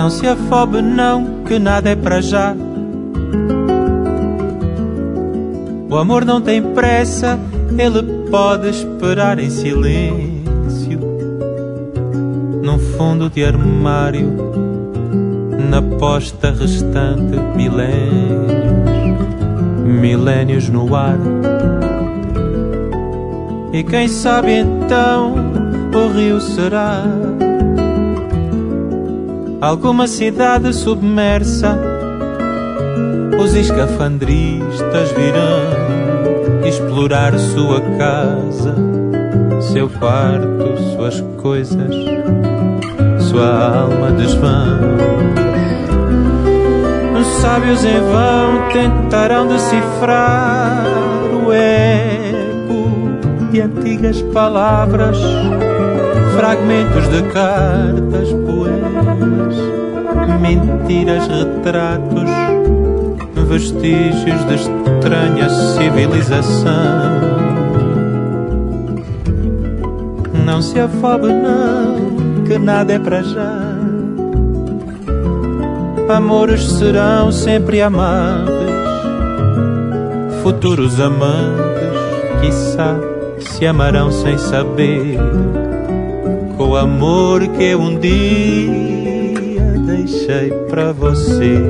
Não se afobe não, que nada é para já. O amor não tem pressa, ele pode esperar em silêncio, num fundo de armário, na posta restante, milénios no ar. E quem sabe então o rio será alguma cidade submersa. Os escafandristas virão explorar sua casa, seu quarto, suas coisas, sua alma desvão. Os sábios em vão tentarão decifrar o eco de antigas palavras, fragmentos de cartas, poemas, mentiras, retratos, vestígios de estranha civilização. Não se afobe não, que nada é para já. Amores serão sempre amáveis, futuros amantes, quiçá, se amarão sem saber, com o amor que eu um dia deixei para você.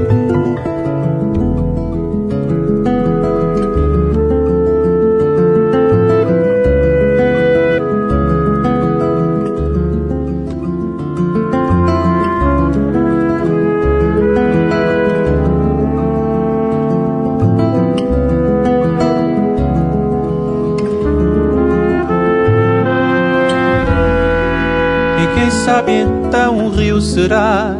Quem sabe então um rio será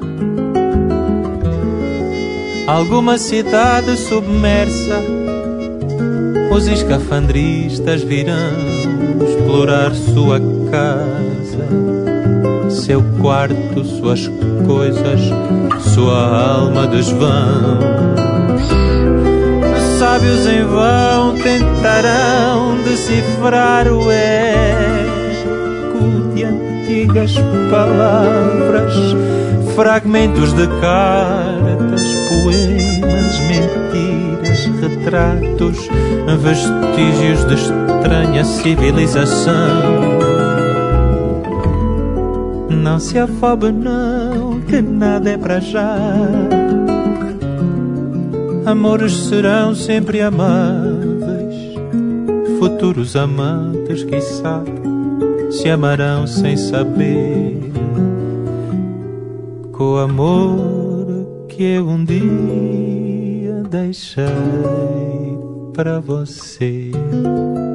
alguma cidade submersa. Os escafandristas virão explorar sua casa, seu quarto, suas coisas, sua alma desvão. Sábios em vão tentarão decifrar o eco de antigas palavras, fragmentos de cartas, poemas, mentiras, retratos, vestígios de estranha civilização. Não se afobe não, que nada é para já. Amores serão sempre amáveis, futuros amantes, quiçá, se amarão sem saber, com o amor que eu um dia deixei para você.